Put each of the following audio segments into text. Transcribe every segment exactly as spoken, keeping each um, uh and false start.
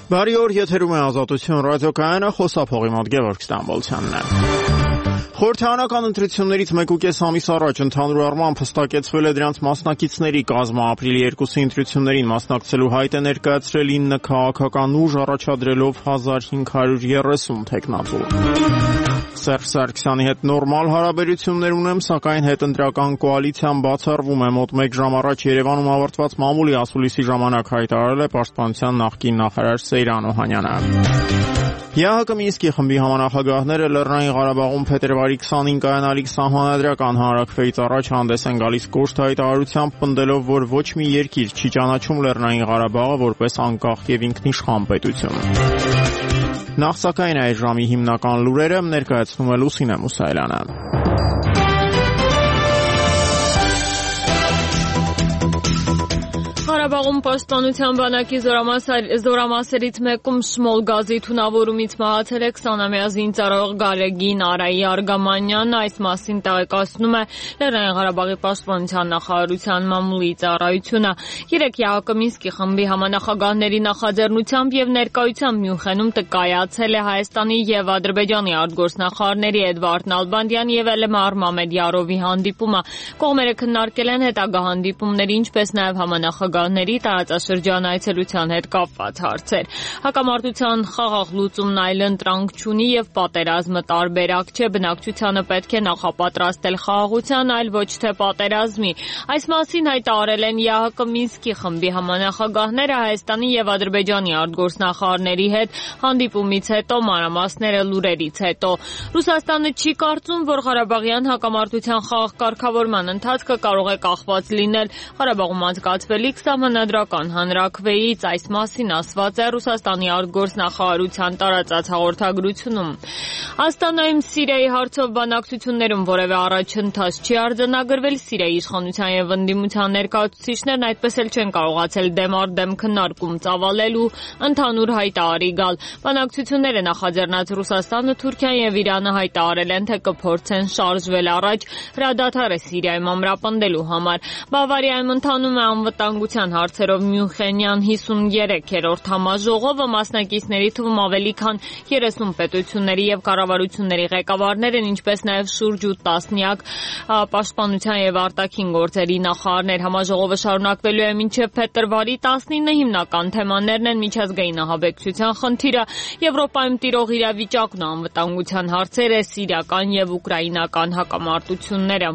Բարի օր, եթերում է Ազատություն ռադիոկայանը, խոսափողի մոտ Գևորգ Ստամբոլցյանն է։ Խորհրդարանական ընտրություններից մեկ ու կես ամիս առաջ ընդհանուր առմամբ հստակեցվել է դրանց մասնակիցների կազմը։ Ապրիլի երկուսի ընտրություններին մասնակցելու հայտ է ներկայացրել ինը քաղաքական ուժ, առաջադրելով հազար հինգ հարյուր երեսուն թեկնածու։ Սերժ Սարգսյանի հետ նորմալ հարաբերություններ ունեմ, սակայն հետընտրական կոալիցիան բացառվում է։ Մոտ մեկ ժամ առաջ Երևանում ավարտված մամուլի ասուլիսի ժամանակ հայտարարել է Պաշտպանության նախկին նախարար Սեյրան Օհանյանը։ ԵԱՀԿ Մինսկի խմբի համանախագահները Լեռնային Ղարաբաղում փետրվարի քսանին կայանալիք սահմանադրական հանրաքվեից առաջ հանդես են գալիս կոշտ հայտարարությամբ, պնդելով, որ ոչ մի երկիր չի ճանաչում Լեռնային Ղարաբաղը որպես անկախ եւ ինքնիշխան պետություն։ Նախ սակայն այս ժամի հիմնական լուրերը ներկայացնում է Լուսինե Մուսայելյանը։ Ղարաբաղում պաշտպանության բանակի զորամասերից մեկում Շմոլ գազի թունավորումից մահացել է քսանամյա զինծառայող Գարեգին Արայի Արգամանյանն, այս մասին տեղեկացնում է Լեռնային Ղարաբաղի պաշտպանության նախարարության մամուլի ծառայությունը։ Երեկ ԵԱՀԿ Մինսկի խմբի համանախագահների նախաձեռնությամբ եւ ներկայությամբ Մյունխենում տկայացել է Հայաստանի եւ Ադրբեջանի արտգործնախարարների Էդվարդ Նալբանդյան եւ Էլմար Մամեդյարովի հանդիպումը։ Կողմերը քննարկել են հետագա հանդիպումների, ինչպես նաեւ համանախագահների տարածաշրջան այցելության հետ կապված հարցեր։ Հակամարտության խաղաղ լուծումն այլընտրանք չունի եւ պատերազմը տարբերակ չէ, բնակչությանը պետք է նախապատրաստել խաղաղության, այլ ոչ թե պատերազմի։ Այս մասին հայտարարել են ԵԱՀԿ Մինսկի խմբի համանախագահները Հայաստանի եւ Ադրբեջանի արտգործնախարարների հետ հանդիպումից հետո, մանրամասները լուրերից հետո։ Ռուսաստանը չի կարծում, որ Ղարաբաղյան հակամարտության խաղաղ կարգավորման ընթացքը կարող է կախված լինել Ղարաբաղում անցկացվելիք սահմանադրական հանրաքվեից, այս մասին ասված է Ռուսաստանի արտգործնախարարության տարածած հաղորդագրությունում։ Աստանայում Սիրիայի հարցով բանակցություններում որևէ առաջընթաց չի արձանագրվել, Սիրիայի իշխանության եւ ընդդիմության ներկայացուցիչներն այդպես էլ չեն կարողացել դեմ առ դեմ քննարկում ծավալել ու ընդհանուր հայտարարի գալ։ Բանակցությունները նախաձեռնած Ռուսաստանը, Թուրքիան եւ Իրանը հայտարարել են, թե կփորձեն շարժվել առաջ հրադադարը Սիրիայում ամրապնդելու համար։ Բավարիայում ընթանում է անվտանգության հարցերով Մյունխենյան հիսուններեք-րդ համաժողովը, մասնակիցների թվում ավելի քան երեսուն պետությունների եւ կառավարությունների ղեկավարներ են, ինչպես նաեւ շուրջ ու տասնյակ պաշտպանության եւ արտաքին գործերի նախարարներ։ Համաժողովը շարունակվելու է մինչեւ փետրվարի տասնինը, հիմնական թեմաներն են միջազգային ահաբեկչության խնդիրը, Եվրոպայում տիրող իրավիճակն ու անվտանգության հարցերը, սիրիական եւ ուկրաինական հակամարտությունները։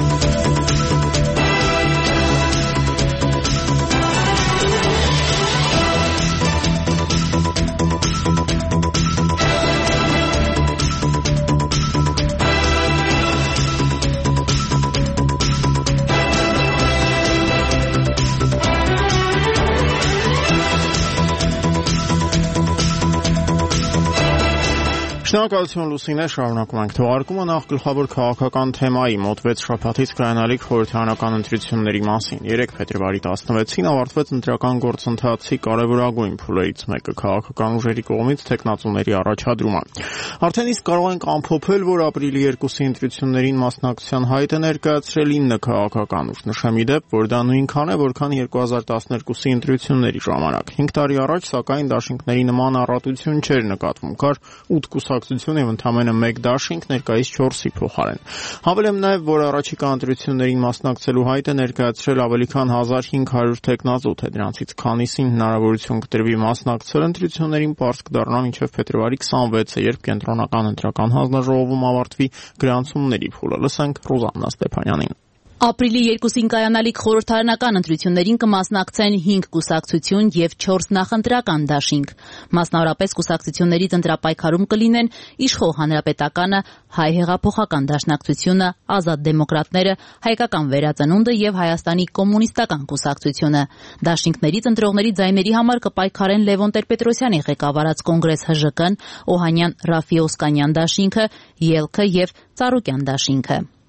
Շնորհակալություն Լուսինե, շարունակում ենք թողարկումը նախ գլխավոր քաղաքական թեմայի մոտ վեց շաբաթից կայանալիք խորհրդարանական ընտրությունների մասին։ Երեկ փետրվարի տասնվեցին ավարտվեց ընտրական գործընթացի կարևորագույն փուլերից մեկը՝ քաղաքական ուժերի կողմից թեկնածուների առաջադրումը։ Արդեն իսկ կարող ենք ամփոփել, որ ապրիլի երկուսի ընտրություններին մասնակցության հայտ է ներկայացրել ինը քաղաքական ուժ։ Նշեմ ի դեպ, որ դա նույնքան է, որքան երկու հազար տասներկուսի ընտրությունների ժամանակ։ Հինգ տարի առաջ, սակայն, դաշինքների նման առատություն չէր նկատվում։ Կար ութ կուսակցություն եւ ընդամենը մեկ դաշինք, ներկայիս չորսի փոխարեն։ Հավելեմ նաեւ, որ առաջիկա ընտրություններին մասնակցելու հայտ է ներկայացրել ավելի քան հազար հինգ հարյուր թեկնածու, թե դրանցից քանիսին հնարավորություն կտրվի մասնակցել ընտրություններին, պարզ կդառնա մինչեւ փետրվարի քսանվեցը, երբ կենտրոնական ընտրական հանձնաժողովում ավարտվի գրանցումների փուլը։ Լսենք Ռուզաննա Ստեփանյանին։ Ապրիլի երկուսին կայանալիք խորհրդարանական ընտրություններին կմասնակցեն հինգ կուսակցություն եւ չորս նախընտրական դաշինք։ Մասնավորապես կուսակցություններից ընտրապայքարում կլինեն Իշխող Հանրապետականը, Հայ հեղափոխական դաշնակցությունը, Ազատ դեմոկրատները, Հայկական վերածնունդը եւ Հայաստանի կոմունիստական կուսակցությունը։ Դաշինքներից ընտրողների ձայների համար կպայքարեն Լևոն Տեր-Պետրոսյանի ղեկավարած Կոնգրես Հ Ժ Կն, Օհանյան Ռաֆի Օսկանյան դաշինքը, Ելքը եւ Ծառուկյան դաշինքը։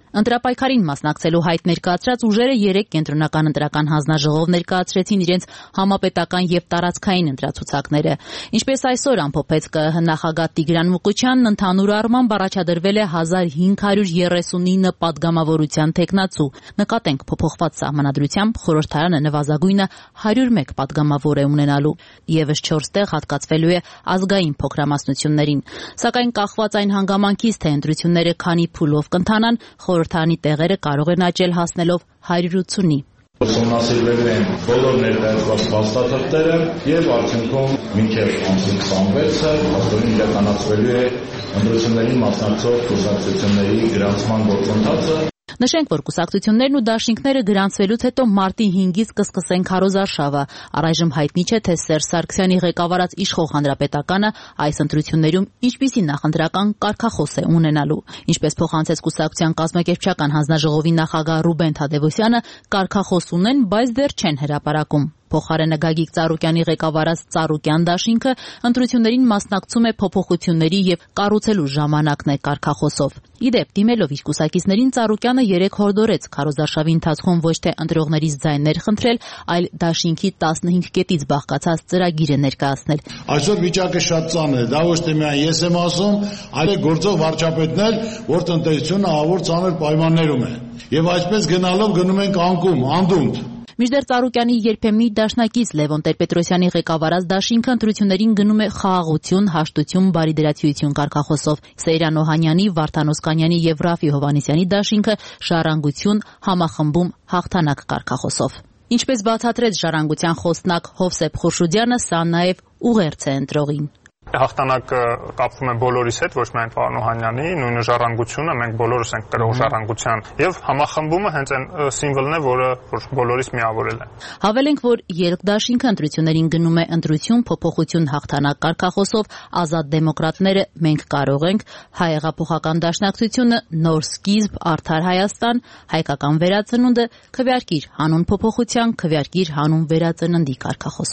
Ընտրապայքարին մասնակցելու հայտ ներկայացրած ուժերը երեք կենտրոնական ընտրական հանձնաժողով ներկայացրեցին իրենց համապետական եւ տարածքային ընտրացուցակները։ Ինչպես այսօր ամփոփեց ԿԸՀ նախագահ Տիգրան Մուկուչյանն, ընդհանուր առմամբ առաջադրվել է հազար հինգ հարյուր երեսունինը պատգամավորության թեկնածու։ Նկատենք փոփոխված սահմանադրությամբ խորհրդարանը նվազագույնը հարյուր մեկ պատգամավոր է ունենալու։ Եվս չորս տեղ հատկացվելու է ազգային փոքրամասնություններին։ Սակայն կախված այն հանգամանքից, թե ընտրությունները քանի փուլով կընթանան, խորհրդարանի տեղերը կարող են աճել հասնելով հարյուր ութունի։ Ուսումնասիրվել են բոլոր ներկայացված փաստաթղթերը եւ արդյունքում մինչեւ ամսի քսանվեցը հաստատորեն իրականացվելու է ընտրություններին մասնակցող կուսակցությունների գրանցման գործընթացը։ Նշենք, որ կուսակցություններն ու դաշինքները գրանցվելուց հետո մարտի հինգից կսկսեն քարոզարշավը։ Առայժմ հայտնի չէ, թե Սերժ Սարգսյանի ղեկավարած իշխող հանրապետականը այս ընտրություններում ինչպիսի նախընտրական կարգախոս է ունենալու։ Ինչպես փոխանցեց կուսակցության կազմակերպչական հանձնաժողովի նախագահ Ռուբեն Թադևոսյանը, կարգախոս ունեն, բայց դեռ չեն հրապարակում։ Փոխարենը Գագիկ Ծառուկյանի ղեկավարած Ծառուկյան դաշինքը ընտրություններին մասնակցում է փոփոխությունների եւ կառուցելու ժամանակն է կարգախոսով։ Իդեպ, դիմելով իր կուսակիցներին, Ծառուկյանը երեք հորդորեց քարոզարշավի ընթացքում ոչ թե ընտրողներից ձայներ խնդրել, այլ դաշինքի տասնհինգ կետից բաղկացած ծրագիր է ներկայացնել։ Այսօր վիճակը շատ ծանր է, դա ոչ թե միայն ես եմ ասում, այլ գործող վարչապետն էլ, որ տնտեսությունը ավոր ծանր պայմաններում է։ Եվ այսպես գնալով գնում ենք անկում, անդունդ։ Մինչդեռ Ծառուկյանի երբեմնի դաշնակից Լևոն Տեր-Պետրոսյանի ղեկավարած դաշինքը ընտրություններին գնում է խաղաղություն, հաշտություն, բարիդրացիություն կարգախոսով։ Սեյրան Օհանյանի, Վարդան Օսկանյանի եւ Ռաֆի Հովհաննիսյանի դաշինքը ժառանգություն, համախմբում, հաղթանակ կարգախոսով։ Ինչպես բացատրեց ժառանգության խոսնակ Հովսեփ Խուրշուդյանը, սա նաեւ ուղերձ է ընտրողին։ Հաղթանակը կապվում է բոլորիս հետ, ոչ միայն պարոն Օհանյանի, նույնը ժառանգությունը, մենք բոլորս ենք կրող ժառանգության, եւ համախմբումը հենց այն սիմվոլն է, որը որ բոլորիս միավորել է։ Հավելենք, որ երկդաշինքը ընտրություններին գնում է ընտրություն, փոփոխություն, հաղթանակ կարգախոսով, ազատ դեմոկրատները մենք կարող ենք, հայեղափոխական դաշնակցությունը, նոր սկիզբ, արդար Հայաստան, հայկական վերածնունդը, քվեարկիր հանուն փոփոխության, քվեարկիր հանուն վերածննդի կարգախոսով։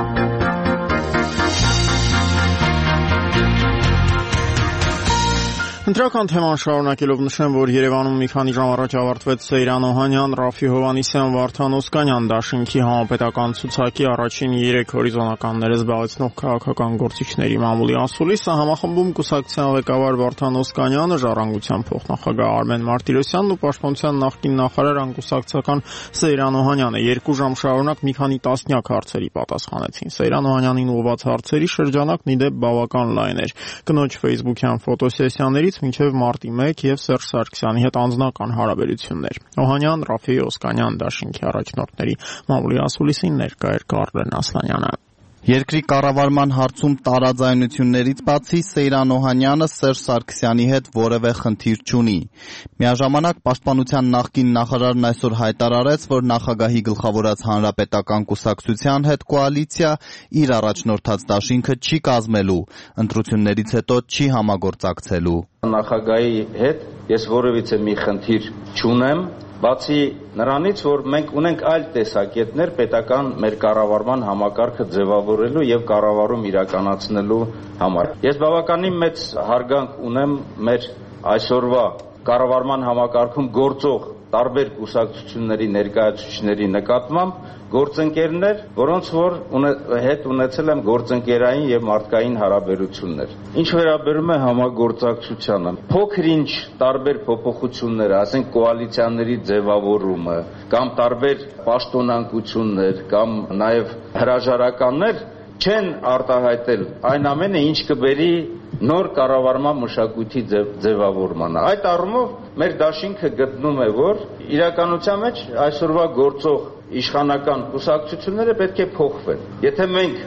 Ընտրական թեման շարունակելով նշեմ, որ Երևանում մի քանի ժամ առաջ ավարտվեց Սեյրան Օհանյան, Ռաֆի Հովհաննիսյան, Վարդան Օսկանյան դաշինքի համապետական ցուցակի առաջին երեք հորիզոնականները զբաղեցնող քաղաքական գործիչների մամուլի ասուլիսը։ Համախմբում կուսակցության ղեկավար Վարդան Օսկանյանը, Ժառանգության փոխնախագահ Արմեն Մարտիրոսյանն ու Պաշտպանության նախկին նախարար անկուսակցական Սեյրան Օհանյանը երկու ժամ շարունակ մի քանի տասնյակ հարցերի պատասխանեցին։ Սեյրան Օհանյանին ուղղված հարցերի շրջանակն ի դեպ բավական լայն էր։ Կնոջ ֆեյսբուքյան ֆոտոսեսիաներից մինչև մարտի մեկ եւ Սերժ Սարգսյանի հետ անձնական հարաբերություններ։ Օհանյան, Ռաֆի Օսկանյան դաշինքի առաջնորդների մամուլի ասուլիսին ներկա էր Կարլեն Ասլանյանը։ Երկրի կառավարման հարցում տարաձայնություններից բացի Սեյրան Օհանյանը Սերժ Սարգսյանի հետ որևէ խնդիր չունի։ Միաժամանակ Պաշտպանության նախկին նախարարն այսօր հայտարարեց, որ նախագահի գլխավորած հանրապետական կուսակցության հետ կոալիցիա իր առաջնորդած դաշինքը չի կազմելու, ընտրություններից հետո չի համագործակցելու։ Նախագահի հետ ես որևիցե մի խնդիր չունեմ, բացի նրանից, որ մենք ունենք այլ տեսակետներ պետական մեր կառավարման համակարգը ձևավորելու եւ կառավարում իրականացնելու համար։ Ես բավականին մեծ հարգանք ունեմ մեր այսօրվա կառավարման համակարգում գործող տարբեր կուսակցությունների ներկայացուցիչների նկատմամբ, գործընկերներ, որոնց որ հետ ունեցել եմ գործընկերային եւ մարդկային հարաբերություններ։ Ինչ վերաբերում է համագործակցությանը, փոքր-ինչ տարբեր փոփոխություններ, ասենք կոալիցիաների ձևավորումը, կամ տարբեր պաշտոնանկություններ, կամ նաեւ հրաժարականներ չեն արտահայտել այն ամենը, ինչ կբերի նոր կառավարման մշակույթի ձևավորմանը։ Այդ առումով մեր դաշինքը գտնում է, որ իրականության մեջ այսօրվա գործող իշխանական կուսակցությունները պետք է փոխվեն։ Եթե մենք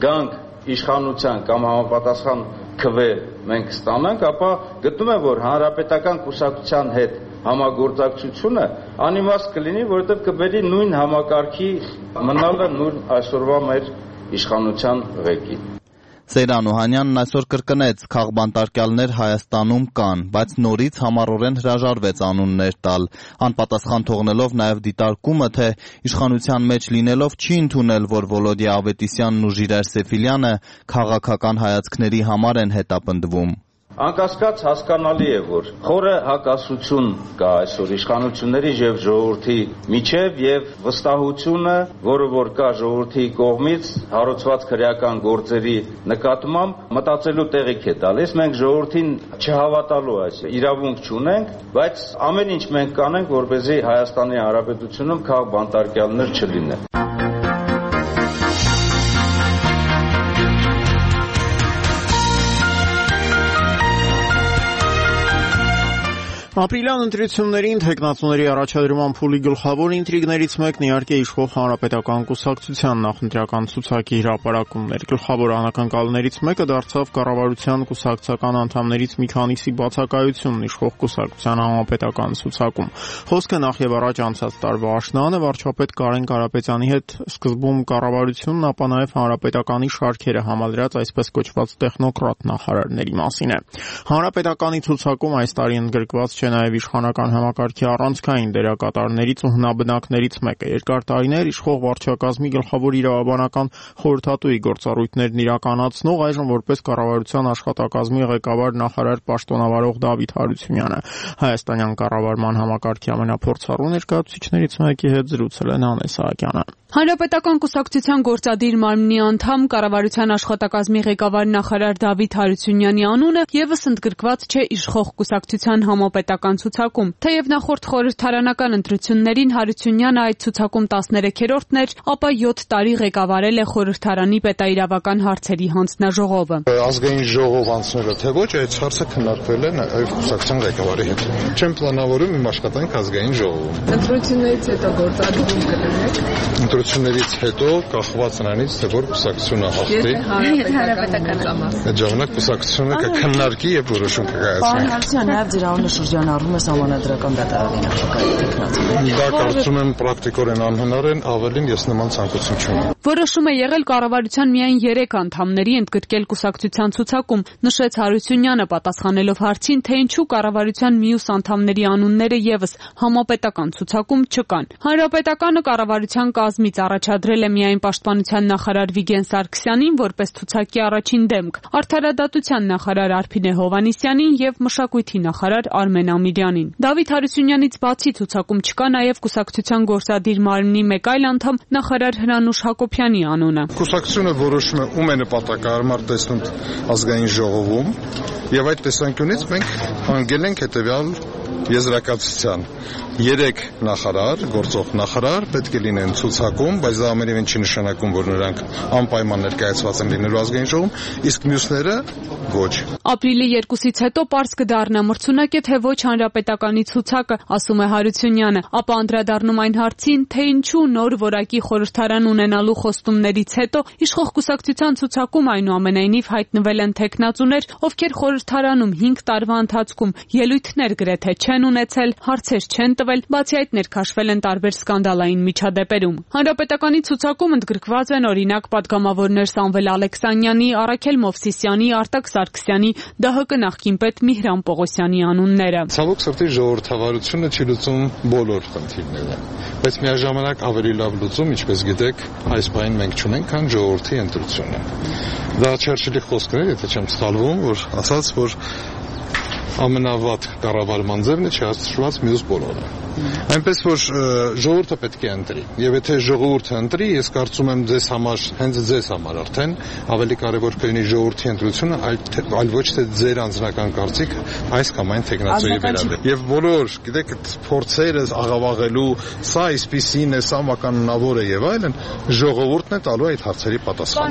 գանք իշխանության կամ համապատասխան քվե մենք ստանանք, ապա գտնում եմ, որ հանրապետական կուսակցության հետ համագործակցությունը անիմաստ կլինի, որովհետև կբերի նույն համակարգի մնալը նույն այսօրվա մեր իշխանության ղեկին։ Սեյրան Օհանյանն այսօր կրկնեց, քաղբանտարկյալներ Հայաստանում կան, բայց նորից համառորեն հրաժարվեց անուններ տալ, անպատասխան թողնելով նաև դիտարկումը, թե իշխանության մեջ լինելով չի ընդունել, որ Վոլոդիա Ավետիսյանն ու Ժիրայր Սեֆիլյանը քաղաքական հայացքների համար են հետապնդվում։ Անկասկած հասկանալի է, որ խորը հակասություն կա այսօր իշխանությունների եւ ժողովրդի միջև եւ վստահությունը, որը որ կա ժողովրդի կողմից հարուցված քրեական գործերի նկատմամբ մտածելու տեղիք է տալիս։ Մենք ժողովրդին չհավատալու այս իրավունք չունենք, բայց ամեն ինչ մենք կանենք, որպեսզի Հայաստանի Հանրապետությունում քաղաքբանտարկյալներ չլինեն։ Ապրիլյան ընտրություններին թեկնածուների առաջադրման փուլի գլխավոր ինտրիգներից մեկն իհարկե իշխող Հանրապետական կուսակցության նախընտրական ցուցակի հրապարակումն էր։ Գլխավոր անակնկալներից մեկը դարձավ կառավարության կուսակցական անդամներից մի քանիսի բացակայությունն իշխող կուսակցության համապետական ցուցակում։ Խոսքը նախ եւ առաջ անցած տարվա աշնանը վարչապետ Կարեն Կարապետյանի հետ սկզբում կառավարությունն, ապա նաեւ Հանրապետականի շարքերը համալրած այսպես կոչված տեխնոկրատ նախարարների մասին է։ Հանրապետականի ցուցակում այս տարի ընդգրկված չէ նաև իշխանական համակարգի առանցքային դերակատարներից ու հնաբնակներից մեկը։ Երկար տարիներ իշխող վարչակազմի գլխավոր իրավաբանական խորհրդատուի գործառույթներն իրականացնող, այժմ որպես կառավարության աշխատակազմի ղեկավար նախարար պաշտոնավարող Դավիթ Հարությունյանը հայաստանյան կառավարման համակարգի ամենափորձառու ներկայացուցիչներից մեկի հետ զրուցել է Նանե Սահակյանը։ Հանրապետական կուսակցության գործադիր մարմնի անդամ կառավարության աշխատակազմի ղեկավար նախարար Դավիթ Հարությունյանի անունը եւս ընդգրկված չէ իշխող կուսակցության համապետական ցուցակում։ Թեև նախորդ խորհրդարանական ընտրություններին Հարությունյանը այդ ցուցակում տասներեքերորդն էր, ապա յոթ տարի ղեկավարել է խորհրդարանի պետաիրավական հարցերի հանձնաժողովը։ Ազգային ժողով անցնելը թե ոչ, այդ հարցը քննարկվել է նաեւ կուսակցության ղեկավարի հետ։ Չեմ պլանավորում իմ աշխատանք ազգային ժողովում։ Ընտրություններից հետո գործադիրում կլինեք։ Ընտրություններից հետո կախված նրանից, թե որ կուսակցությունը հաղթի։ Հանրապետական ժամանակ։ Այդ ժամանակ կուսակցությունը կքննարկի եւ որոշում կկայացնի։ Պարոն Հարությունյան, նաեւ ձեր անունը շրջանառվում է Սահմանադրական դատարանի նախագահի տեխնացուում։ Դա կարծում եմ պրակտիկորեն անհնար են, ավելին ես նման ցանկություն չունեմ։ Որոշում է եղել կառավարության միայն երեք անդամների ընդգրկել կուսակցության ցուցակում, նշեց Հարությունյանը պատասխանելով հարցին, թե ինչու կառավարության մյուս անդամների անունները եւս համապետական ցուցակում չկան։ Հանրապետականը կառավարության կազմից առաջադրել է միայն պաշտպանության նախարար Վիգեն Սարգսյանին որպես ցուցակի առաջին դեմք, արդարադատության նախարար Արփինե Հովհաննիսյանին եւ մշակույթի նախարար Արմեն Ամիրյանին։ Դավիթ Հարությունյանից բացի ցուցակում չկա նաեւ կուսակցության գործադիր մարմնի մեկ այլ անդամ նախարար Հրանուշ Հակոբյանի անունը։ Կուսակցությունը որոշում է ում է նպատակահարմար տեսնում ազգային ժողովում եւ այդ տեսանկյունից մենք հանգել ենք հետեւյալ եզրակացության։ Երեք նախարար, գործող նախարար պետք է լինեն ցուցակում, բայց դա ամենևին չի նշանակում, որ նրանք անպայման ներկայացված են լինելու ազգային ժողովում, իսկ մյուսները ոչ։ Ապրիլի երկուսից հետո պարզ կդառնա մրցունակ է թե ոչ հանրապետականի ցուցակը, ասում է Հարությունյանը, ապա անդրադառնում այն հարցին, թե ինչու նոր որակի խորհրդարան ունենալու խոստումներից հետո իշխող կուսակցության ցուցակում այնուամենայնիվ հայտնվել են տեխնացուներ, ովքեր խորհրդարանում հինգ տարվա ընթացքում ելույթներ գրեթե չեն ունեցել, հարցեր չեն տվել, բացի այդ ներքաշվել են տարբեր սկանդալային միջադեպերում։ Հանրապետականի ցուցակում ընդգրկված են օրինակ պատգամավորներ Սամվել Ալեքսանյանի, Արաքել Մովսիսյանի, Արտակ Սարգսյանի, ԴՀԿ նախկին պետ Միհրան Պողոսյանի անունները։ Ցավոք սրտի ժողովրդավարությունը չի լուծում բոլոր խնդիրները, բայց միաժամանակ ավելի լավ լուծում, ինչպես գիտեք, այս բանին մենք չունենք, քան ժողովրդի ընտրությունը։ Դա Չերչիլի խոսքն է, եթե չեմ սխալվում, որ ասաց, որ ամենավատ կառավարման ձևն է չհասցրված մյուս բոլորը։ Այնպես որ ժողովուրդը պետք է ընտրի։ Եվ եթե ժողովուրդը ընտրի, ես կարծում եմ ձեզ համար, հենց ձեզ համար արդեն ավելի կարևոր կլինի ժողովրդի ընտրությունը, այլ այլ ոչ թե ձեր անձնական կարծիք այս կամ այն տեխնացուի վերաբերյալ։ Եվ բոլոր, գիտեք, փորձերը աղավաղելու, սա այսպիսին է, սա մականունավոր է եւ այլն, ժողովուրդն է տալու այդ հարցերի պատասխանը։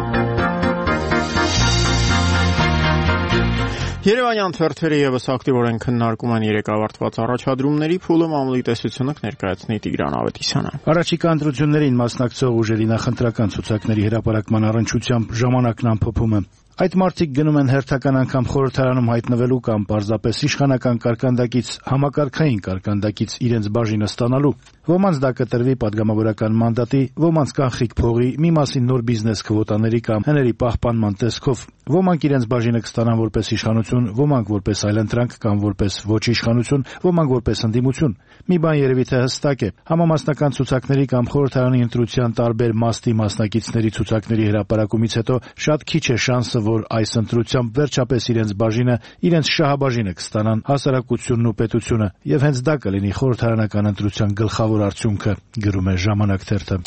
Երևանյան թերթերը եւս ակտիվորեն քննարկում են երեք ավարտված առաջադրումների փուլը, մամուլի տեսությունը կներկայացնի Տիգրան Ավետիսյանը։ Առաջիկա ընտրություններին մասնակցող ուժերի նախընտրական ցուցակների հրապարակման առնչությամբ ժամանակն ամփոփում է։ Այդ մարդիկ գնում են հերթական անգամ խորհրդարանում հայտնվելու կամ պարզապես իշխանական կարգանդակից համակարգային կարգանդակից իրենց բաժինը ստանալու։ Ոմանց դա կտրվի падգամավորական մանդատի, ոմանց կանխիկ փողի, մի մասին նոր բիզնես քվոտաների կամ հների պահպանման տեսքով։ Ոմանք իրենց բաժինը կստանան որպես իշխանություն, ոմանք որպես այլընտրանք կամ որպես ոչ իշխանություն, ոմանք որպես ընդդիմություն։ Մի բան երևի թե հստակ է. համամասնական ցուցակների կամ խորհրդարանի ընտրության տարբեր մաստի մասնակիցների ցուցակների հրապարակումից հետո շատ քիչ է շանսը, որ այս ընտրությամբ վերջապես իրենց բաժինը, իրենց շահաբաժինը կստանան հասարակությունն ու պետությունը, եւ հենց դա կլինի խորհրդարանական ընտրության գլխավոր արդյունքը, գրում է Ժամանակ թերթը։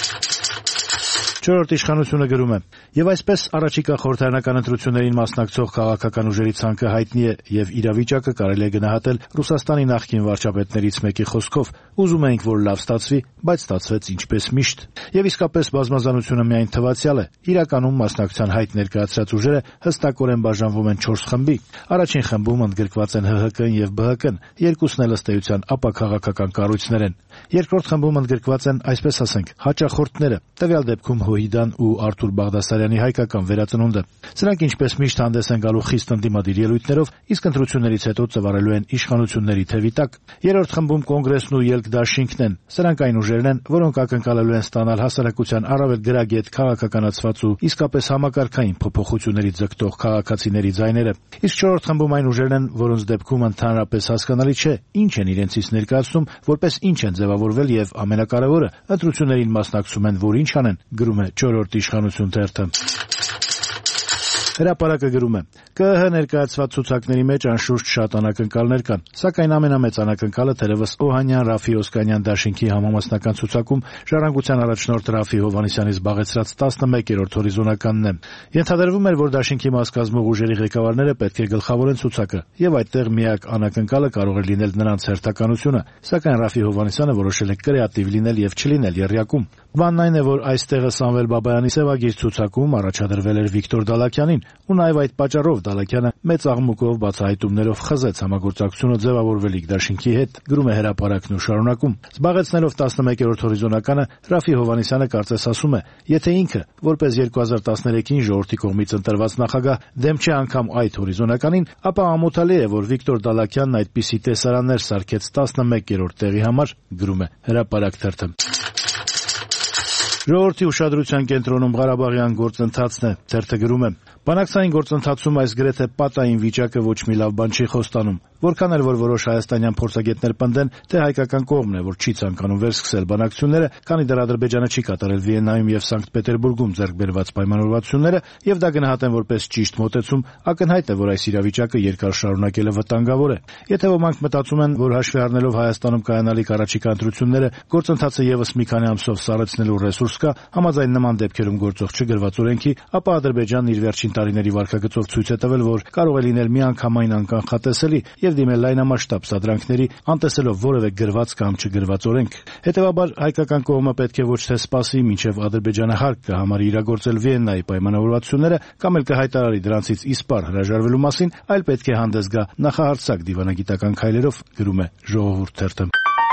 Չորրորդ իշխանությունը գրում է. «Եվ այսպես առաջիկա խորհրդարանական ընտրություններին մասնակցող քաղաքական ուժերի ցանկը հայտնի է եւ իրավիճակը կարելի է գնահատել Ռուսաստանի նախկին վարչապետներից մեկի խոսքով. ուզում էինք, որ լավ ստացվի, բայց ստացվեց ինչպես միշտ։ Եվ իսկապես բազմազանությունը միայն թվացial է։ Իրականում մասնակցության հայտ ներկայացրած ուժերը հստակորեն բաժանվում են չորս խմբի։ Առաջին խմբում ընդգրկված են Հ Հ Կն եւ Բը Հ Կն, երկուսն էլ ըստ էության ապաքաղաքական կառույցներ են։ Երկրորդ խմբում ընդգրկված են, այսպես ասենք, հաճախորդները, տվյալ դեպքում Հոհիդան ու Արթուր Բաղդասարյանի հայկական վերածնունդը։ Սրանք ինչպես միշտ հանդես են գալու խիստ ընդդիմադիր ելույթներով, իսկ ընտրություններից հետո ծավալելու են իշխանությունների թևի տակ։ Երրորդ խմբում կոնգրեսն ու ելքդաշինքն են։ Սրանք այն ուժերն են, որոնք ակնկալելու են ստանալ հասարակության առավել գրագետ, քաղաքականացված ու իսկապես համակարգային փոփոխությունների ձգտող քաղաքացիների ձայները։ Իսկ չորրորդ խմբում այն ուժերն են, որոնց դեպքում ընդհանրապես հասկանալի չէ, ինչ են իրենցից ներկայացնում, որպես ինչ են ձևավորվել եւ ամենակարևորը, ընտրություններին մասնակցում են, որ ինչ անեն, գրում է չորրորդ իշխանություն թերթը։ Հրապարակը գրում է. Կը Հ ներկայացված ցուցակների մեջ անշուշտ շատ անակնկալներ կան, սակայն ամենամեծ անակնկալը թերևս Օհանյան Ռաֆի Օսկանյան դաշինքի համամասնական ցուցակում ժառանգության առաջնորդ Ռաֆի Հովհաննիսյանի զբաղեցրած տասնմեկերորդ հորիզոնականն է։ Ենթադրվում էր, որ դաշինքի մաս կազմող ուժերի ղեկավարները պետք է գլխավորեն ցուցակը, եւ այդտեղ միակ անակնկալը կարող է լինել նրանց հերթականությունը, սակայն Ռաֆի Հովհաննիսյանը որոշել է կրեատիվ լինել եւ չլինել եռյակում։ Բանն այն է, որ այստեղը Սամվել Բաբայանի սևագիր ցուցակում առաջադրվել էր Վիկտոր Դալաքյանին, ու նաեւ այդ պատճառով Դալաքյանը մեծ աղմուկով բացահայտումներով խզեց համագործակցությունը ձևավորվելիք դաշինքի հետ, գրում է Հրապարակն ու շարունակում։ Զբաղեցնելով տասնմեկերորդ հորիզոնականը, Ռաֆի Հովհաննիսյանը կարծես ասում է, եթե ինքը, որպես երկու հազար տասներեքին ժողովրդի կողմից ընտրված նախագահ, դեմ չէ անգամ այդ հորիզոնականին, ապա ամոթալի է, որ Վիկտոր Դալաքյանն այդպիսի տեսարաններ սարքեց տասնմեկերորդ տեղի համար, գրում է Հրապարակ թերթը։ Ժողովրդի ուշադրության կենտրոնում Ղարաբաղյան գործընթացն է, թերթը գրում է. Բանակցային գործընթացում այս գրեթե պատային վիճակը ոչ մի լավ բան չի խոստանում։ Որքան էլ որ որոշ հայաստանյան փորձագետներ պնդեն, թե հայկական կողմն է, որ չի ցանկանում վերսկսել բանակցությունները, քանի դեռ Ադրբեջանը չի կատարել Վիեննայում եւ Սանկտ Պետերբուրգում ձեռք բերված պայմանավորվածությունները, եւ դա գնահատեն որպես ճիշտ մոտեցում, ակնհայտ է, որ այս իրավիճակը երկար շարունակելը վտանգավոր է։ Եթե ոմանք մտածում են, որ հաշվի առնելով Հայաստանում կայանալիք առաջիկա ընտրությունները, գործընթացը եւս մի քանի ամսով սառեցնելու ռեսուրս կա, համաձայն նման դեպքերում գործող չգրված օրենքի, ապա Ադրբեջանն իր վերջին տարիների վարքագծով ցույց է տվել, որ կարող է լինել միանգամայն անկանխատեսելի եւ դիմել լայնամասշտաբ սադրանքների, անտեսելով որևէ գրված կամ չգրված օրենք։ Հետևաբար հայկական կողմը պետք է ոչ թե սպասի, մինչև Ադրբեջանը հարկ կհամարի իրագործել Վիեննայի պայմանավորվածությունները կամ էլ կհայտարարի դրանցից իսպառ հրաժարվելու մասին, այլ պետք է հանդես գա նախահարցակ դիվանագիտական քայլերով, գրում է Ժողովուրդ թերթը։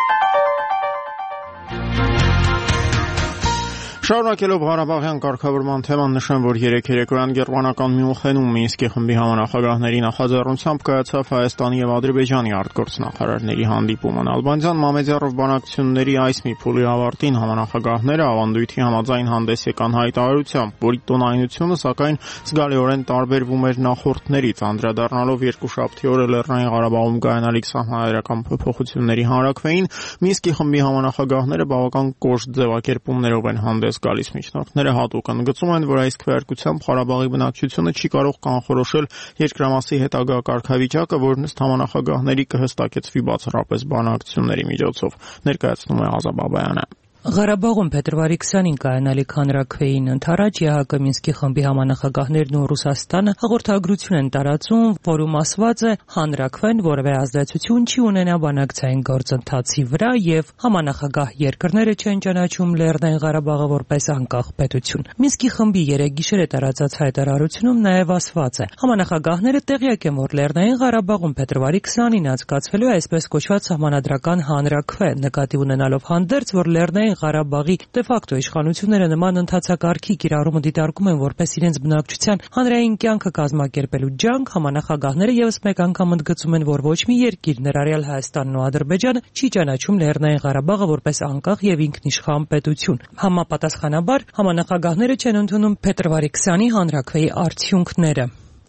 Շարունակելով Ղարաբաղյան կարգավորման թեման նշեմ, որ երեկ երեկոյան գերմանական Մյունխենում Մինսկի խմբի համանախագահների նախաձեռնությամբ կայացավ Հայաստանի եւ Ադրբեջանի արտգործնախարարների հանդիպումը։ Ալբանդյան Մամեդյարով բանակցությունների այս մի փուլի ավարտին համանախագահները ավանդույթի համաձայն հանդես եկան հայտարարությամբ, որի տոնայնությունը սակայն զգալիորեն տարբերվում էր նախորդներից, անդրադառնալով երկուշաբթի օրը Լեռնային Ղարաբաղում կայանալիք սահմանադրական փոփոխությունների հանրաքվեին, Մինսկի խմբի համանախագահները բավական կոշտ ձևակերպումներով են հանդես գալիս միջնորդները հատուկ ընդգծում են, որ այս քվեարկությամբ Ղարաբաղի բնակչությունը չի կարող կանխորոշել երկրամասի հետագա կարգավիճակը, որն ըստ համանախագահների կհստակեցվի բացառապես բանակցությունների միջոցով, ներկայացնում է Ազա Բաբայանը։ Ղարաբաղում փետրվարի քսանին կայանալիք հանրաքվեին ընթരാճ ԵՀԿ Մինսկի խմբի համանախագահներն ու Ռուսաստանը հաղորդագրություն են տարածում, որում ասված է հանրաքվեն որևէ ազդեցություն չի ունենա բանակցային գործընթացի վրա եւ համանախագահ երկրները չեն ճանաչում Լեռնային Ղարաբաղը որպես անկախ պետություն։ Մինսկի խմբի երեք գիշերը տարածած հայտարարությունում նաեւ ասված է. համանախագահները տեղյակ են, որ Լեռնային Ղարաբաղում փետրվարի քսանին անցկացվելու է այսպես կոչված սահմանադրական հանրաքվե, նկատի ունենալով հանդերձ, որ Լեռնային Ղարաբաղի դե ֆակտո իշխանությունները նման ընթացակարգի կիրառումը դիտարկում են որպես իրենց բնակչության հանրային կյանքը կազմակերպելու ջանք, համանախագահները եւս մեկ անգամ ընդգծում են, որ ոչ մի երկիր, ներառյալ Հայաստանն ու Ադրբեջանը, չի ճանաչում Լեռնային Ղարաբաղը որպես անկախ եւ ինքնիշխան պետություն։ Համապատասխանաբար, համանախագահները չեն ընդունում փետրվարի քսանի հանրաքվեի արդյունքները,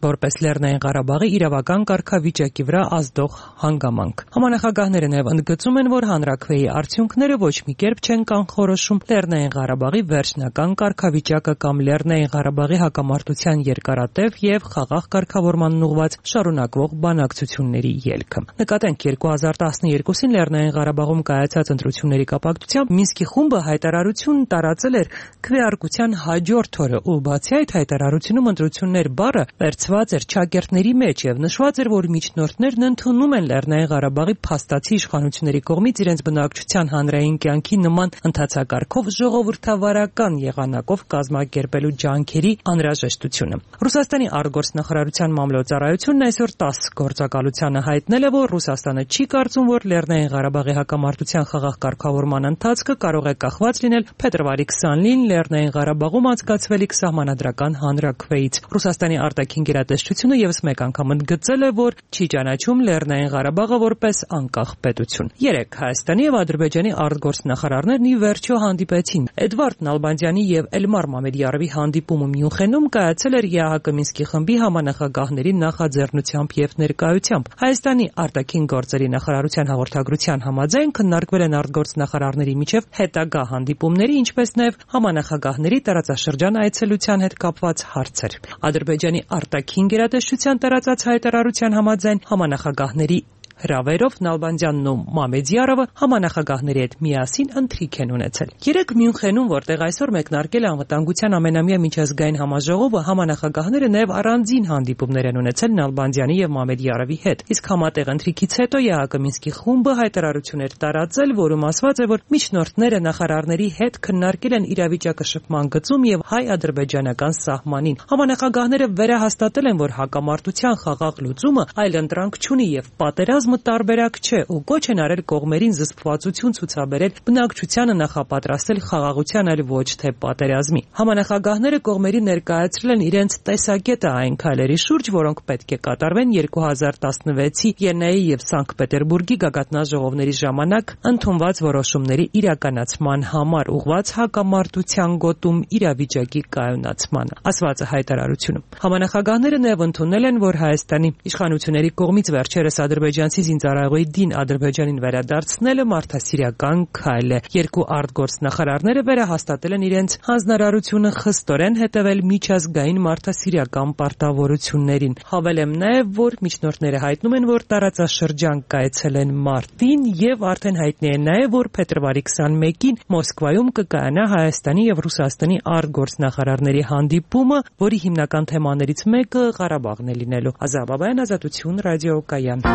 որպես Լեռնային Ղարաբաղի իրավական կարգավիճակի վրա ազդող հանգամանք։ Համանախագահները նաև ընդգծում են, որ հանրաքվեի արդյունքները ոչ մի կերպ չեն կանխորոշում Լեռնային Ղարաբաղի վերջնական կարգավիճակը կամ Լեռնային Ղարաբաղի հակամարտության երկարատև եւ խաղաղ կարգավորմանն ուղղված շարունակվող բանակցությունների ելքը։ Նկատենք երկու հազար տասներկուսին Լեռնային Ղարաբաղում կայացած ընտրությունների կապակցությամբ Մինսկի խումբը հայտարարություն տարածել էր քվեարկության հաջորդ օրը, ու բացի այդ հայտարարությունում ընտրություններ բառը վերցված էր ճակերտների մեջ եւ նշված էր, որ միջնորդներն ընդունում են Լեռնային Ղարաբաղի փաստացի իշխանությունների կողմից իրենց բնակչության հանրային կյանքի նման ընթացակարգով ժողովրդավարական եղանակով կազմակերպելու ջանքերի անհրաժեշտությունը։ Ռուսաստանի արտգործնախարարության մամլոյցարայությունն այսօր տասը գործակալությանը հայտնել է, որ Ռուսաստանը չի կարծում, որ Լեռնային Ղարաբաղի հակամարտության խաղաղ կարգավորման ընթացքը կարող է կախված լինել փետրվարի քսանինին Լեռնային Ղարաբաղում անցկացվելիք սահմանադրական հանրաքվեից։ Ռուսաստանի արտաքին գերատեսչությունը եւս մեկ անգամ ընդգծել է, որ չի ճանաչում Լեռնային Ղարաբաղը որպես անկախ պետություն։ Երեկ Հայաստանի եւ Ադրբեջանի արտգործնախարարներն ի վերջո հանդիպեցին։ Էդվարդ Նալբանդյանի եւ Էլմար Մամեդյարովի հանդիպումը Մյունխենում կայացել էր ԵԱՀԿ Մինսկի խմբի համանախագահների նախաձեռնությամբ եւ ներկայությամբ։ Հայաստանի արտաքին գործերի նախարարության հաղորդագրության համաձայն քննարկվել են արտգործնախարարների միջև հետագա հանդիպումների, ինչպես նաեւ համանախագահների տարածաշրջան այցելության հետ կապված հարցեր։ Ադրբեջանի արտաքին գերատեսչության տարածած հայտարարության համաձայն համանախագահների հրավերով Նալբանդյանն ու Մամեդյարովը համանախագահների հետ միասին ընթրիք են ունեցել։ Երեկ Մյունխենում, որտեղ այսօր մեկնարկել է անվտանգության ամենամյա միջազգային համաժողովը, համանախագահները նաև առանձին հանդիպումներ են ունեցել Նալբանդյանի եւ Մամեդյարովի հետ։ Իսկ համատեղ ընթրիքից հետո ԵԱՀԿ Մինսկի խումբը հայտարարություն էր տարածել, որում ասված է, որ միջնորդները նախարարների հետ քննարկել են իրավիճակը շփման գծում եւ հայ-ադրբեջանական սահմանին։ Համանախագահները վերահաստատել են, որ հակամարտության խաղաղ լուծումը այլընտրանք չունի եւ պատերազմ տարբերակ չէ, ու կոչ են արել կողմերին զսպվածություն ցուցաբերել բնակչությանը նախապատրաստել խաղաղության, այլ ոչ թե պատերազմի։ Համանախագահները կողմերին ներկայացրել են իրենց տեսակետը այն քայլերի շուրջ, որոնք պետք է կատարվեն երկու հազար տասնվեցի Յեննայի եւ Սանկտ Պետերբուրգի գագաթնաժողովների ժամանակ ընդունված որոշումների իրականացման համար, ուղղված հակամարտության գոտում իրավիճակի կայունացմանը, ասված է հայտարարությունում։ Համանախագահները նաև ընդունել են, որ Հայաստանի իշխանությունների կողմից վերջերս ադրբեջանցի զինծառայողի Դին Ադրբեջանին վերադարձնելը մարդասիրական քայլ է։ Երկու արտգործնախարարները վերահաստատել են իրենց հանձնարարությունը խստորեն հետևել միջազգային մարդասիրական պարտավորություններին։ Հավելեմ նաև, որ միջնորդները հայտնում են, որ տարածաշրջան կայցելեն մարտին եւ արդեն հայտնի է նաև, որ փետրվարի քսանմեկին Մոսկվայում կկայանա Հայաստանի եւ Ռուսաստանի արտգործնախարարների հանդիպումը, որի հիմնական թեմաներից մեկը Ղարաբաղն է լինելու։ Ազատ Բաբայան, Ազատություն, ռադիոկայան։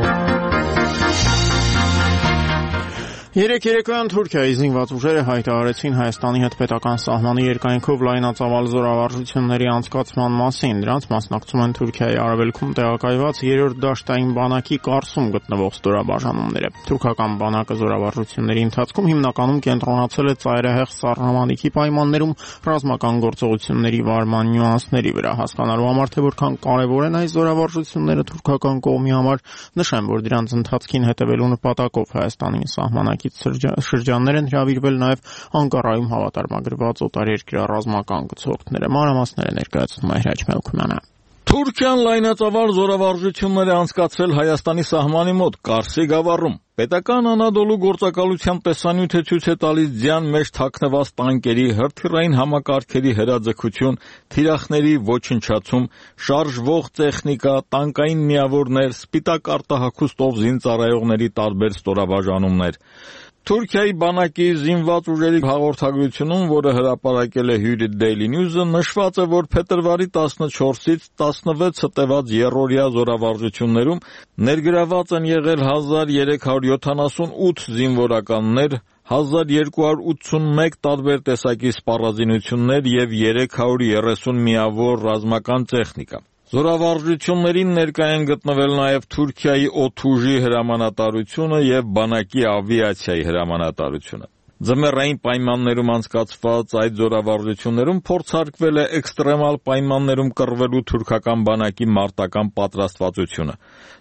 Երեկ երեկոյան Թուրքիայի զինված ուժերը հայտարարեցին Հայաստանի հետ պետական սահմանի երկայնքով լայնածավալ զորավարժությունների անցկացման մասին։ Դրանց մասնակցում են Թուրքիայի արևելքում տեղակայված երրորդ դաշտային բանակի Կարսում գտնվող ստորաբաժանումները։ Թուրքական բանակը զորավարժությունների ընթացքում հիմնականում կենտրոնացել է ծայրահեղ սառնամանիքի պայմաններում ռազմական գործողությունների վարման նյուանսների վրա։ Հասկանալու համար, թե որքան կարևոր են այս զորավարժությունները թուրքական կողմի համար, նշեմ, որ դրանց ընթացքին հետևելու նպատակով Հայաստանի սահմանակի շրջաններ են հրավիրվել նաև Անկարայում հավատարմագրված օտարերկրյա ռազմական գծորդները։ Մանրամասները ներկայացնում է Հրաչ Մելքումյանը։ Թուրքիան լայնածավալ զորավարժություններ է անցկացրել Հայաստանի սահմանի մոտ Կարսի գավառում։ Պետական Անադոլու գործակալության տեսանյութը ցույց է տալիս ձյան մեջ թաքնված տանկերի, հրթիռային համակարգերի հրաձգություն, թիրախների ոչնչացում, շարժվող տեխնիկա, տանկային միավորներ, սպիտակ արտահայտքով զինծառայողների տարբեր ստորաբաժանումներ։ Թուրքիայի բանակի զինված ուժերի հաղորդագրությունում, որը հրապարակել է հյուրի Daily News-ը, նշված է, որ փետրվարի տասնչորսից տասնվեցը տևած եռօրյա զորավարժություններում ներգրաված են եղել հազար երեք հարյուր յոթանասունութ զինվորականներ, հազար երկու հարյուր ութսունմեկ տարբեր տեսակի սպառազինություններ եւ երեք հարյուր երեսուն միավոր ռազմական տեխնիկա։ Զորավարժություններին ներկայ են գտնվել նաև Թուրքիայի օդուժի հրամանատարությունը եւ բանակի ավիացիայի հրամանատարությունը։ Ձմեռային պայմաններում անցկացված այդ զորավարժություններում փորձարկվել է էքստրեմալ պայմաններում կռվելու թուրքական բանակի մարտական պատրաստվածությունը։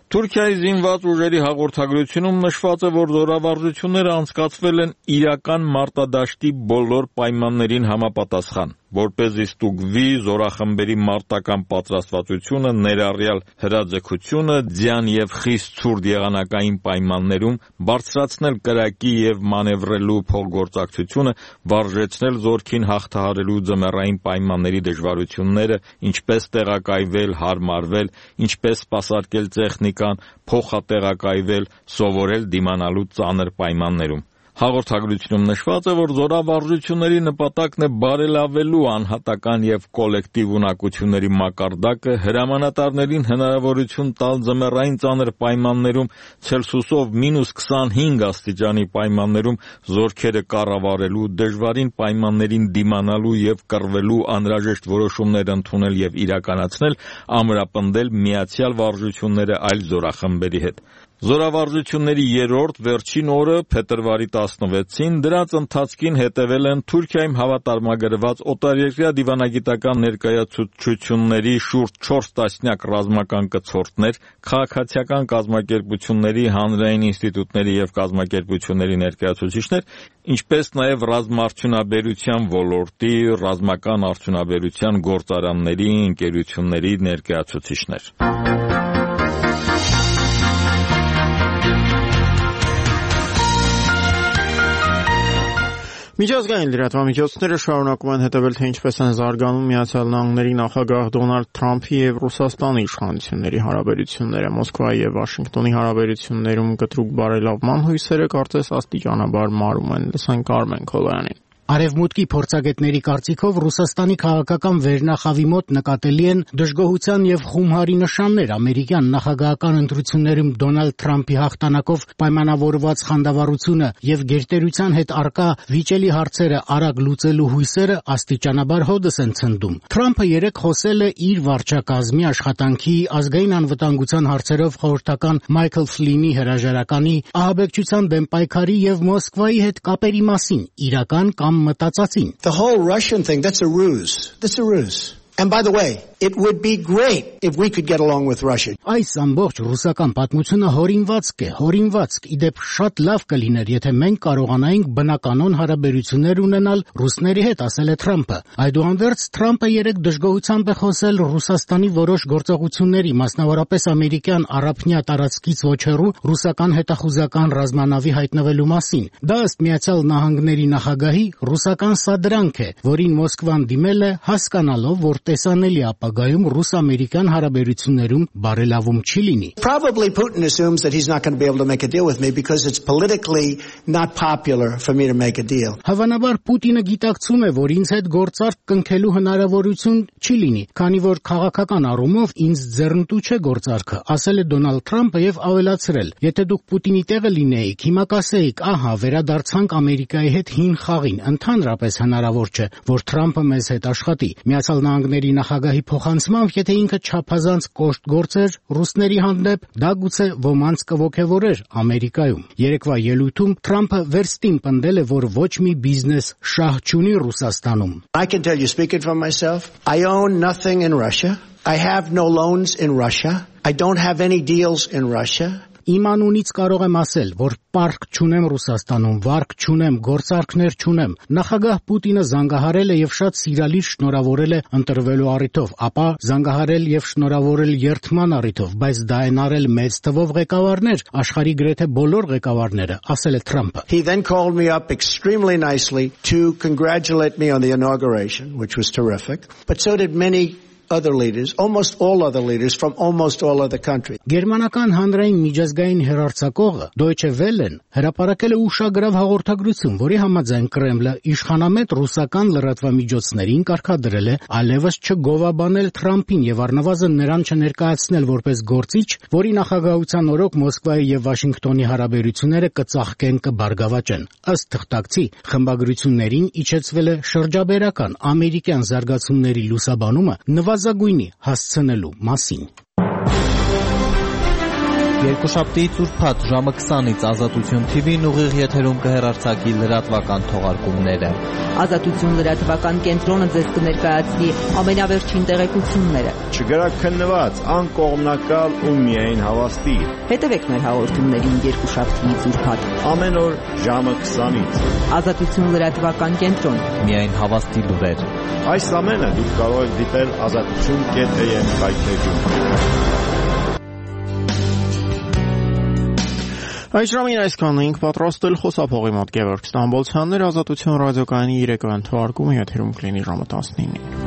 Թուրքիայի զինված ուժերի հաղորդագրությունում նշված է, որ զորավարժությունները անցկացվել են իրական մարտադաշտի բոլոր պայմաններին համապատասխան, որպեսզի ստուգվի զորախմբերի մարտական պատրաստվածությունը, ներառյալ հրաձգությունը, ձյան եւ խիստ ցուրտ եղանակային պայմաններում, բարձրացնել կրակի եւ մանևրելու փոխգործակցությունը, վարժեցնել զորքին հաղթահարելու ձմեռային պայմանների դժվարությունները, ինչպես տեղակայվել, հարմարվել, ինչպես սպասարկել տեխնիկան, փոխատեղակայվել, սովորել դիմանալու ծանր պայմաններում։ Հաղորդագրությունում նշված է, որ զորավարժությունների նպատակն է բարելավելու անհատական եւ կոլեկտիվ ունակությունների մակարդակը, հրամանատարներին հնարավորություն տալ ձմեռային ծանր պայմաններում ցելսիուսով մինուս քսանհինգ աստիճանի պայմաններում զորքերը կառավարելու, դժվարին պայմաններին դիմանալու եւ կռվելու անհրաժեշտ որոշումներ ընդունել եւ իրականացնել, ամրապնդել միացյալ վարժությունները այլ զորախմբերի հետ։ Զորավարժությունների երրորդ վերջին օրը փետրվարի տասնվեցին դրանց ընթացքին հետևել են Թուրքիայում հավատարմագրված օտարերկրյա դիվանագիտական ներկայացուցչությունների շուրջ չորս տասնյակ ռազմական կցորդներ, քաղաքացիական կազմակերպությունների, հանրային ինստիտուտների եւ կազմակերպությունների ներկայացուցիչներ, ինչպես նաեւ ռազմաարդյունաբերության ոլորտի, ռազմական արդյունաբերության գործարանների, ընկերությունների ներկայացուցիչներ։ Միջազգային լրատվամիջոցները շարունակում են հետևել, թե ինչպես են զարգանում Միացյալ Նահանգների նախագահ Դոնալդ Թրամփի եւ Ռուսաստանի իշխանությունների հարաբերությունները։ Մոսկվայի եւ Վաշինգտոնի հարաբերություններում կտրուկ բարելավման հույսերը կարծես աստիճանաբար մարում են։ Լսենք Արմեն Քոլոյանին։ Արևմուտքի փորձագետների կարծիքով Ռուսաստանի քաղաքական վերնախավի մոտ նկատելի են դժգոհության եւ խումհարի նշաններ ամերիկյան նախագահական ընտրություններում Դոնալդ Թրամփի հաղթանակով պայմանավորված խանդավառությունը եւ գերտերության հետ արկա վիճելի հարցերը արագ լուծելու հույսերը աստիճանաբար հոդս են ցնդում։ Թրամփը երեկ խոսել է իր վարչակազմի աշխատանքի ազգային անվտանգության հարցերով խորհրդական Մայքլ Ֆլինի հրաժարականի, ահաբեկչության դեմ պայքարի եւ Մոսկվայի հետ կապերի մասին իրական կամ մտածածին։ The whole Russian thing, that's a ruse. That's a ruse. And by the way, it would be great if we could get along with Russia. Այս ամբողջ ռուսական պատմությունը հորինվածք է, հորինվածք։ Իդեպ շատ լավ կլիներ, եթե մենք կարողանայինք բնականոն հարաբերություններ ունենալ ռուսների հետ, ասել է Թրամփը։ Այդուհանդերձ Թրամփը երեք դժգոհությամբ է խոսել Ռուսաստանի որոշ գործողությունների, մասնավորապես ամերիկյան առափնյա տարածքից ոչ հեռու ռուսական հետախուզական ռազմանավի հայտնվելու մասին։ Դա ըստ Միացյալ Նահանգների նախագահի ռուսական սադրանք է, որին Մոսկվան դիմել է հասկանալով, որ տեսանելի ապագայում ռուս-ամերիկյան հարաբերություններում բարելավում չի լինի։ Probably Putin assumes that he's not going to be able to make a deal with me because it's politically not popular for me to make a deal. Հավանաբար Պուտինը գիտակցում է, որ ինձ հետ գործարք կնքելու հնարավորություն չի լինի, քանի որ քաղաքական առումով ինձ ձեռնտու չէ գործարքը, ասել է Դոնալդ Թրամփը եւ ավելացրել. Եթե դուք Պուտինի տեղը լինեիք, հիմա կասեիք, ահա, վերադարձանք Ամերիկայի հետ հին խաղին, ընդհանրապես հնարավոր չէ, որ Թրամփը մեզ հետ աշխատի։ Միացյալ Նահանգների նախագահի փոխանցմամբ, եթե ինքը չափազանց կոշտ գործեր ռուսների հանդեպ, դա գուցե ոմանց կոգևորեր Ամերիկայում։ Երեկվա ելույթում Թրամփը վերստին պնդել է, որ ոչ մի բիզնես շահ չունի Ռուսաստանում։ I can tell you, speaking for myself, I own nothing in Russia. I have no loans in Russia. I don't have any deals in Russia. Իմ անունից կարող եմ ասել, որ պարկ չունեմ Ռուսաստանում, վարկ չունեմ, գործարքներ չունեմ։ Նախագահ Պուտինը զանգահարել է եւ շատ սիրալիր շնորհավորել է ընտրվելու առիթով, ապա զանգահարել եւ շնորհավորել երթման առիթով, բայց դա են արել մեծ թվով ղեկավարներ, աշխարհի գրեթե բոլոր ղեկավարները, ասել է Թրամփը։ He then called me up extremely nicely to congratulate me on the inauguration, which was terrific, but so did many other leaders, almost all other leaders from almost all other countries. Գերմանական հանրային միջազգային հեռարձակողը Deutsche Welle-ն հրապարակել է ուշագրավ հաղորդագրություն, որի համաձայն Կրեմլը իշխանամետ ռուսական լրատվամիջոցներին կարգադրել է այլևս չգովաբանել Թրամփին եւ առնվազն նրան չներկայացնել որպես գործիչ, որի նախագահության օրոք Մոսկվայի եւ Վաշինգտոնի հարաբերությունները կծաղկեն, կբարգավաճեն։ Ըստ թղթակցի, խմբագրություններին իջեցվել է շրջաբերական ամերիկյան զարգացումների լուսաբանումը նվազագույնի հասցնելու մասին։ Երկուշաբթիից ուրբաթ ժամը քսանից Ազատություն թի վին ուղիղ եթերում կհեռարձակի լրատվական թողարկումները։ Ազատություն լրատվական կենտրոնը ձեզ կներկայացնի ամենավերջին տեղեկությունները։ Չգրակ քննված, անկողմնակալ ու միայն հավաստի։ Հետևեք մեր հաղորդումներին երկուշաբթիից ուրբաթ ամեն օր ժամը քսանից։ Ազատություն լրատվական կենտրոն։ Միայն հավաստի լուրեր։ Այս ամենը դուք կարող եք դիտել ազատություն կետ էմ հայտնեջում։ Այս ժամին այսքանն էինք պատրաստել խոսափողի մոտ Գևորգ Ստամբոլցյաններ, Ազատություն ռադիոկայանի երեկոյան թողարկումը եթերում կլինի ժամը տասնինին։